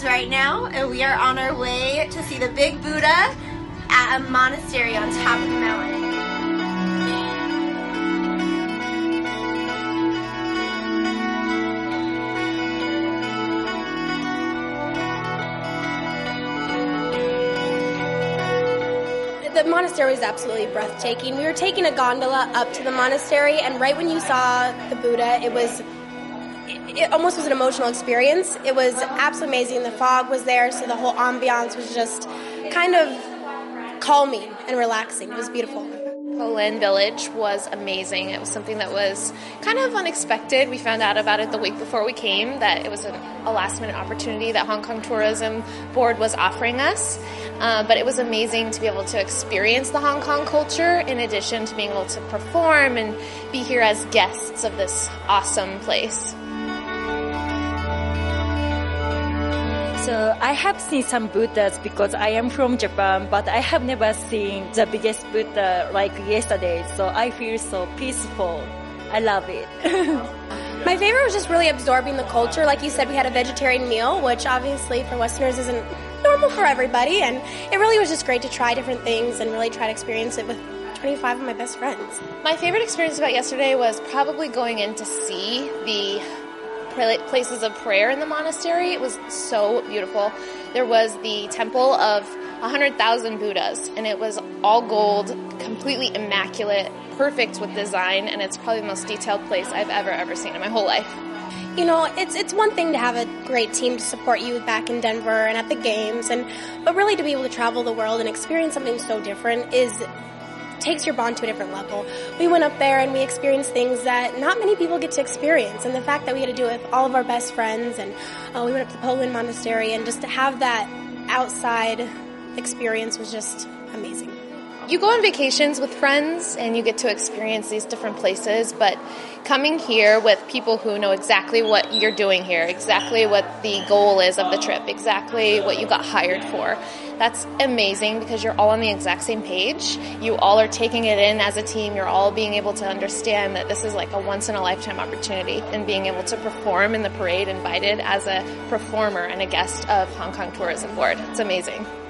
Mountains right now, and we are on our way to see the Big Buddha at a monastery on top of the mountain. The monastery was absolutely breathtaking. We were taking a gondola up to the monastery, and right when you saw the Buddha, it almost was an emotional experience. It was absolutely amazing. The fog was there, so the whole ambiance was just kind of calming and relaxing. It was beautiful. Polin Village was amazing. It was something that was kind of unexpected. We found out about it the week before we came, that it was a last-minute opportunity that Hong Kong Tourism Board was offering us. But it was amazing to be able to experience the Hong Kong culture in addition to being able to perform and be here as guests of this awesome place. So I have seen some Buddhas because I am from Japan, but I have never seen the biggest Buddha like yesterday. So I feel so peaceful. I love it. My favorite was just really absorbing the culture. Like you said, we had a vegetarian meal, which obviously for Westerners isn't normal for everybody. And it really was just great to try different things and really try to experience it with 25 of my best friends. My favorite experience about yesterday was probably going in to see the places of prayer in the monastery. It was so beautiful. There was the temple of 100,000 Buddhas, and it was all gold, completely immaculate, perfect with design, and it's probably the most detailed place I've ever seen in my whole life. You know, it's one thing to have a great team to support you back in Denver and at the games, but really to be able to travel the world and experience something so different takes your bond to a different level. We went up there and we experienced things that not many people get to experience, and the fact that we had to do it with all of our best friends, and we went up to the Polin Monastery, and just to have that outside experience was just amazing. You go on vacations with friends and you get to experience these different places, but coming here with people who know exactly what you're doing here, exactly what the goal is of the trip, exactly what you got hired for, that's amazing because you're all on the exact same page. You all are taking it in as a team. You're all being able to understand that this is like a once-in-a-lifetime opportunity, and being able to perform in the parade invited as a performer and a guest of Hong Kong Tourism Board. It's amazing.